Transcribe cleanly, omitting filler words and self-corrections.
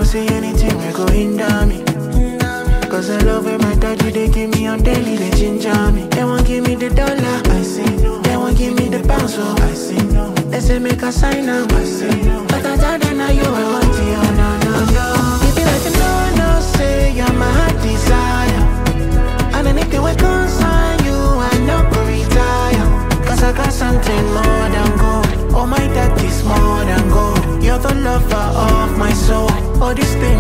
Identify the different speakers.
Speaker 1: see anything we go hinder me. Cause I love when my daddy they give me on daily, they ginger me. They won't give me the dollar, I say no. They won't give me the pound, so I say no. They say make a sign up, I say no. But I tell them now you I want you, no, no, no. If you like to know, no, say you're my heart desire. And anything we concern you, I no go retire. Cause I got something more than gold. Oh my, that is more than gold. You're the lover of my soul. All these things